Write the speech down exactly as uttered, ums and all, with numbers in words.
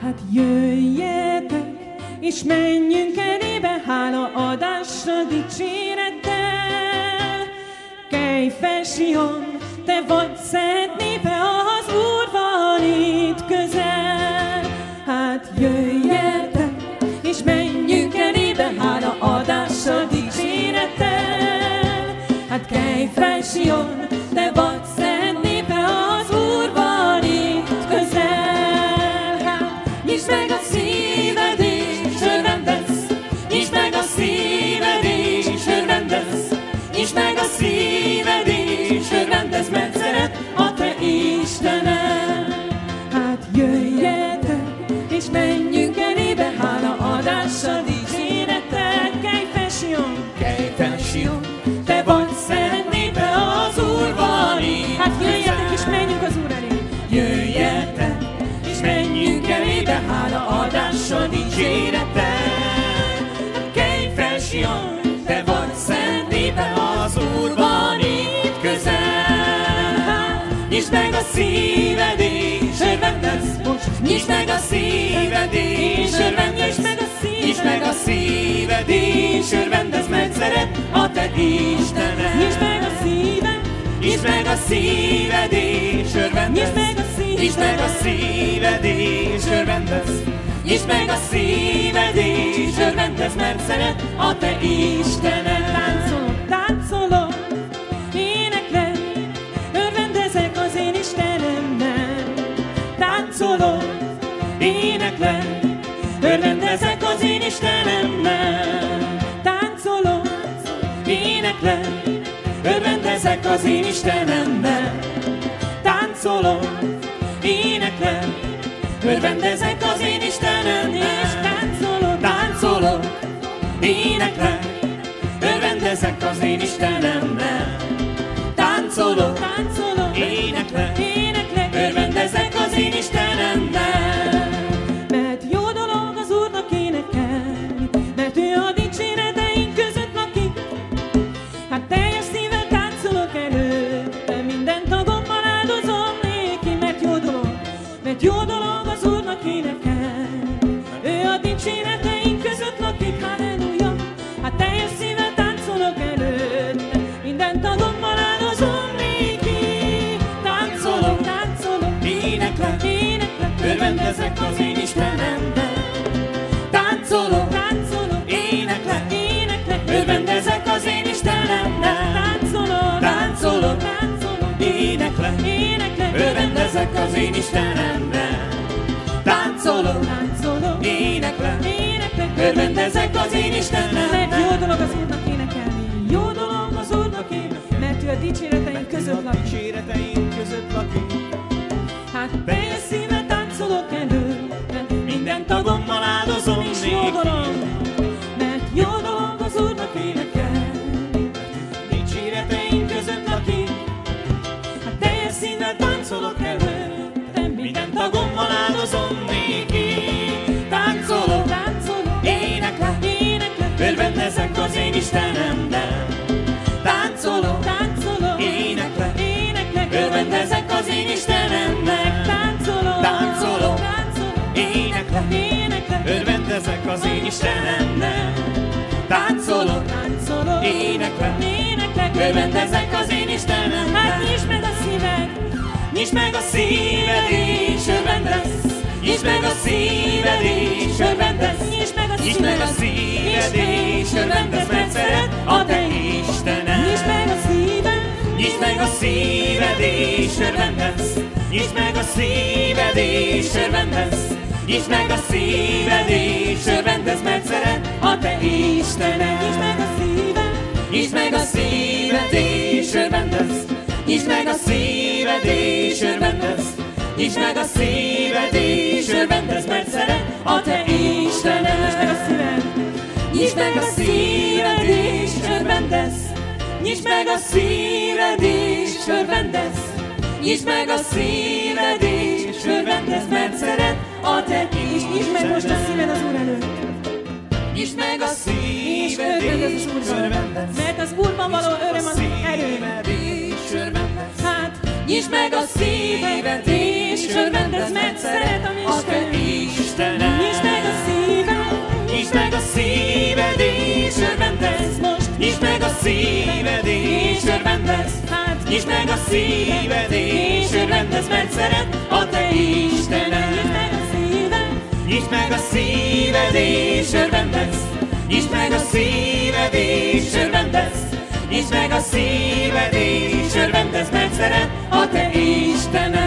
Hát jöjjetek, és menjünk elébe, hála adásra dicsérettel. Kejfel Sion, te vagy szent népe, az Úr van itt közel. Hát jöjjetek, és menjünk elébe, hála adásra dicsérettel. Hát Kejfel Sion, te vagy szent népe, az Úr van itt közel. Hát nyisd meg a szíved és örvendezz, nyisd meg a szíved és örvendezz, nyisd meg a szíved és örvendezz, mert szeret a te Istened. Hát jöjjetek, és menjünk elébe, hála adással dicsérettel. Kejfel Sion, Kejfel Sion, te vagy szent népe, az Úr van itt. Hát jöjjetek, és menjünk az Úr elé. Jöjjetek, és menjünk elébe, hála adással dicsérettel. Kejfel Sion, te vagy szent népe, az Úr van itt közel. Nyisd meg a szíved és örvendezz, nyisd meg a szíved és örvendezz, nyisd meg a szíved és örvendezz, mert szeret a te Istened. Nyisd meg a szíved, nyisd meg a szíved és örvendezz, nyisd meg a szíved és örvendezz, nyisd meg a szíved és örvendezz, mert szeret a te Istened. Táncolok, táncolok, éneklek, örvendezek az én Istenemmel. Táncolok, éneklek, örvendezek az én Istenemmel. Táncolok, éneklek, örvendezek az én Istenemmel. Táncolok, éneklek, örvendezek az én Istenemmel. És táncolok, táncolok, éneklek, örvendezek az én Istenemmel. Táncolok, táncolok, éneklek, éneklek, örvendezek az én Istenemmel. Mert jó dolog az Úrnak énekelni, mert ő a dicséreteink között lakik. Hát teljes szívvel táncolok előtte, minden tagommal áldozom néki. Mert jó dolog, mert jó dolog az Úrnak énekelni, ő a dicséreteink között lakik. Halleluja! Hát teljes szívvel táncolok előtte, minden tagommal áldozom néki. Táncolok, táncolok, éneklek, éneklek, örvendezek az én Istenemmel. Táncolok, táncolok, éneklek, éneklek, örvendezek az én Istenemmel. Táncolok, táncolok, táncolok, éneklek, éneklek, örvendezek az én Istenemmel. Táncolok, táncolok, éneklek, éneklek, örvendezek az én Istenemmel. Mert jó dolog az Úrnak énekelni, jó dolog az Úrnak énekelni, mert ő a dicséreteink között lakik. dicséreteink között lakik. Hát teljes szívvel táncolok előtte, minden tagommal áldozom és jó dolog, mert jó dolog az Úrnak énekelni, dicséreteink között lakik. Hát teljes szívvel táncolok előtte, minden tagommal áldozom néki. Táncolok, táncolok, éneklek, éneklek, örvendezek az én Istenemmel. Táncolok, táncolok, éneklek, éneklek, örvendezek az én Istenemmel. Táncolok, táncolok, táncolok, éneklek, éneklek, örvendezek az én Istenemmel. Táncolok, táncolok, éneklek, éneklek, örvendezek az én Istenemmel. Hát nyisd meg a szíved, nyisd meg a szíved és örvendezz, nyisd meg a szíved és örvendezz, nyisd meg a szíved és örvendezz, mert szeret a te Istened. Nyisd meg a szíved, nyisd meg a szíved és örvendezz, nyisd meg a szíved és örvendezz, nyisd meg a szíved és örvendezz, mert szeret a te Istened. Nyisd meg a szíved, nyisd meg a szíved és örvendezz, nyisd meg a szíved és örvendezz, nyisd meg a szíved és örvendezz, mert szeret a te Istened. Nyisd meg a szíved és örvendezz, nyisd meg a szíved és örvendezz, nyisd meg a szíved és örvendezz, mert szeret a te Istened. Nyisd meg most a szíved az Úr előtt. Nyisd meg a szíved és örvendezz, mert az Úrban való öröm az erőm. Hát nyisd meg a szíved és örvendezz, mert szeret a mi Istenünk. Nyisd meg a szíved és örvendezz, hát nyisd meg a szíved és örvendezz, mert szeret a te Istened. Nyisd meg a szíved és örvendezz, nyisd meg a szíved és örvendezz, nyisd meg a szíved és örvendezz, mert szeret a te Istened.